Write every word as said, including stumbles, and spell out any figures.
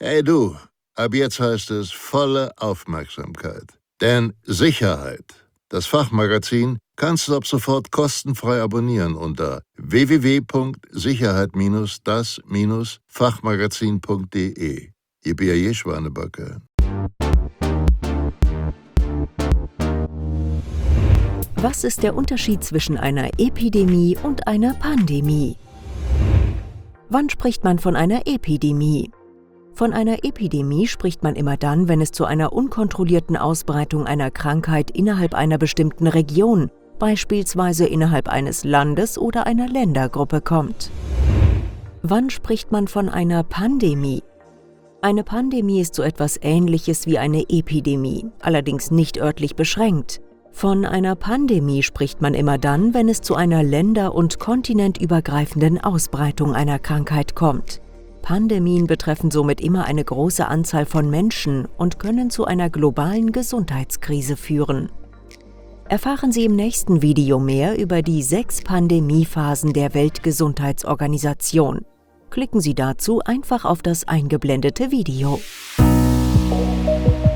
Hey du, ab jetzt heißt es volle Aufmerksamkeit. Denn Sicherheit, das Fachmagazin, kannst du ab sofort kostenfrei abonnieren unter w w w punkt sicherheit das Fachmagazin punkt de. Ihr B A J Schwanebacke. Was ist der Unterschied zwischen einer Epidemie und einer Pandemie? Wann spricht man von einer Epidemie? Von einer Epidemie spricht man immer dann, wenn es zu einer unkontrollierten Ausbreitung einer Krankheit innerhalb einer bestimmten Region, beispielsweise innerhalb eines Landes oder einer Ländergruppe, kommt. Wann spricht man von einer Pandemie? Eine Pandemie ist so etwas Ähnliches wie eine Epidemie, allerdings nicht örtlich beschränkt. Von einer Pandemie spricht man immer dann, wenn es zu einer länder- und kontinentübergreifenden Ausbreitung einer Krankheit kommt. Pandemien betreffen somit immer eine große Anzahl von Menschen und können zu einer globalen Gesundheitskrise führen. Erfahren Sie im nächsten Video mehr über die sechs Pandemiephasen der Weltgesundheitsorganisation. Klicken Sie dazu einfach auf das eingeblendete Video.